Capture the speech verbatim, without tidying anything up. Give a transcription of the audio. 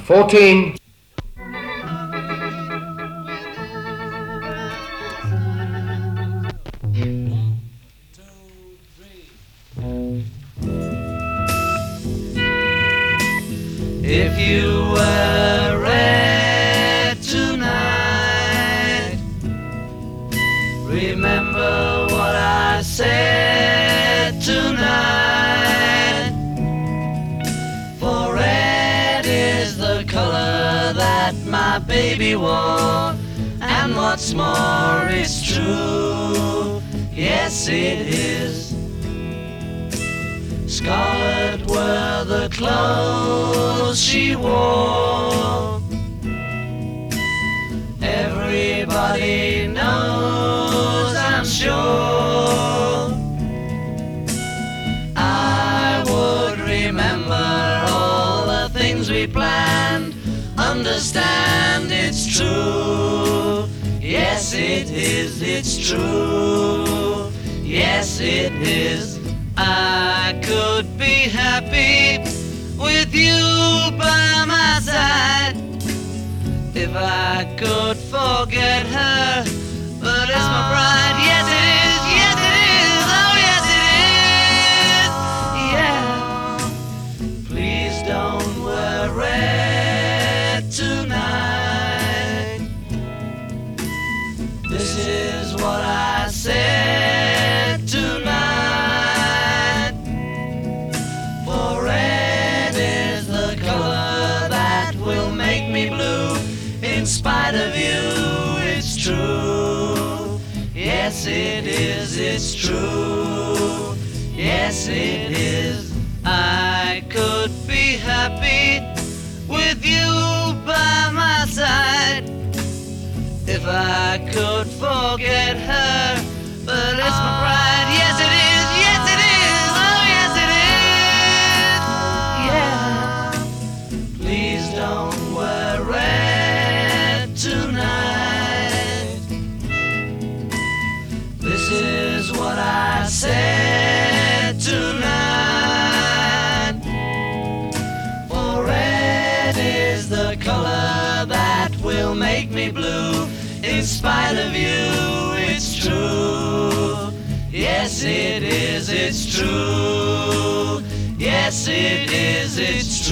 fourteen. If you were red tonight, remember what I said tonight. For red is the color that my baby wore, and what's more, it's true, yes it is. Scarlet were the clothes she wore. Everybody knows, I'm sure. I would remember all the things we planned. Understand it's true. Yes it is, it's true. Yes it is. I could be happy with you by my side if I could forget her, but it's my pride. Yes it is, yes it is, oh yes it is, yeah. Please don't wear red tonight. This is what I said tonight. In spite of you, it's true. Yes it is, it's true. Yes it is. I could be happy with you by my side if I could forget her, but it's my pride. Yes it is, yes it is, oh yes it is, yeah. Please don't wear red tonight. This is what I said tonight. For red is the color that will make me blue. In spite of you, it's true. Yes it is, it's true. Yes it is, it's true.